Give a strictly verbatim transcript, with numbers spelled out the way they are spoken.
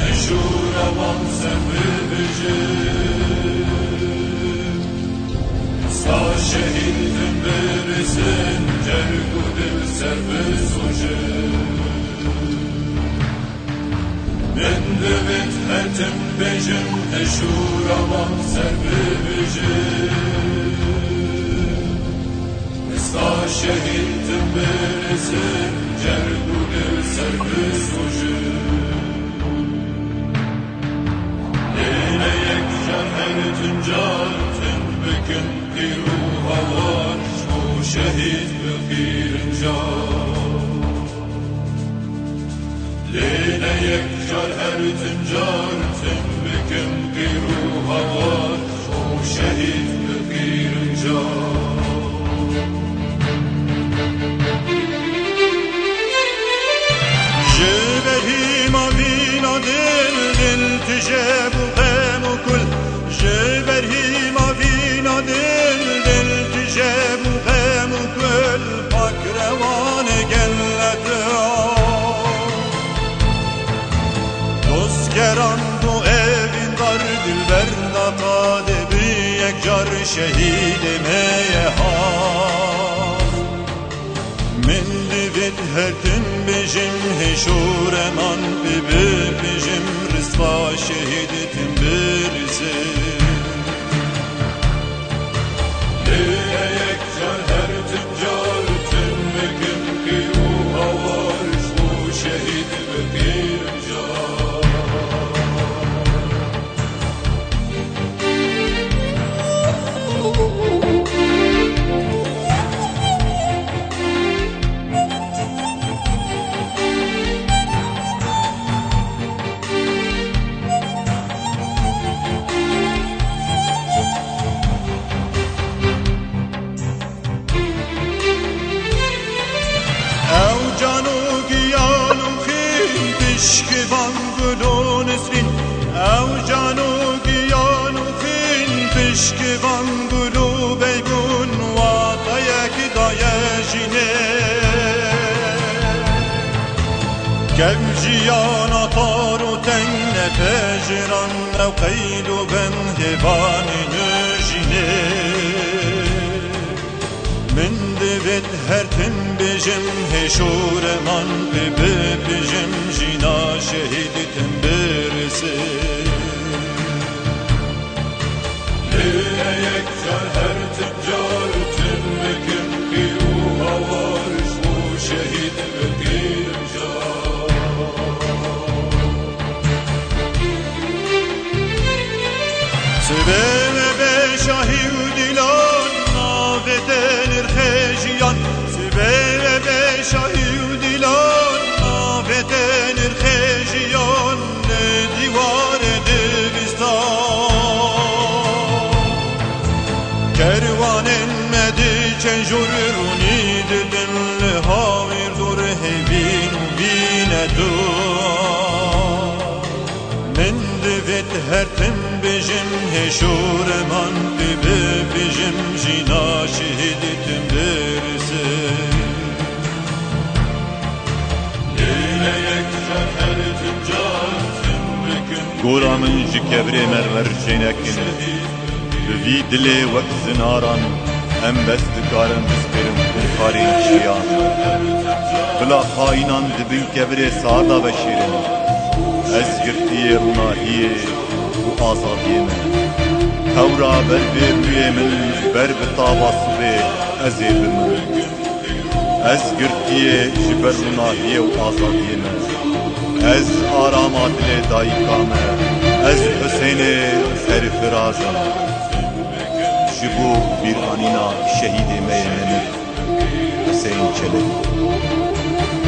شورمان سربجم سا شهیدم برسن جرگودم سربزوجم من دوید هتم بجم شورمان سربجم سا شهیدم برسن جرگودم سربزوجم تنجارتن بكن قيرو هوار شو شهيد بخير انجار لينا يكجر هر تنجارتن بكن قيرو هوار شو شهيد بخير انجار جبهي ما بينا دل دل تجابو قام وكل جبرهي ما فينا دل دل تجاب وخام وكل فكروان قلت تذكران تو evin dar dilber natade büyük car şehid meyhan min divit hertin bejim heşureman bibi bejim rızva şehidetin birisi Pişkivan gülün isrin Ev canu giyanu fin Pişkivan gülü beygun Vatayek dayejine Kevciyan ataru tenne pejran Ev kaydu ben hevani nüjine Min divit hertin bejim heşureman Bibi bejim jina şehiditin birisi Lüne yekcar her tüccar tümmekim ki ruha var Bu şehit ve gircar Sebeme be şahidilan Navedenir hejiyan Sebeme be şahidilan Navedenir hejiyan Ne divar edibistan Kervanen mediçen jurruni Dilinli havir dur hevin Vine dur Men divit hertim bejim heşureman Bibi bejim jina şehiditim birisi Lile yekcar her tüccar tümbükün Gora min ji kevrê mermer jênekin Bi vî dilê wek zinaran Em bes dikarin bizkirin kurkarên şiyan Bila xainan dibin kevrê sada veşîrin Ez girtiyê rûnahiyê û azadiyê me Hewra ber vê rûyê min ber bi tava sibê ez ê bimirim Ez girtiyê ji ber rûnahiyê û azadiyê me Ez arama dilê dayîka me Ez Hüseynê serfirazim Ji bo bîranîna şehîdê me yê nemir Hüseyn Çelebi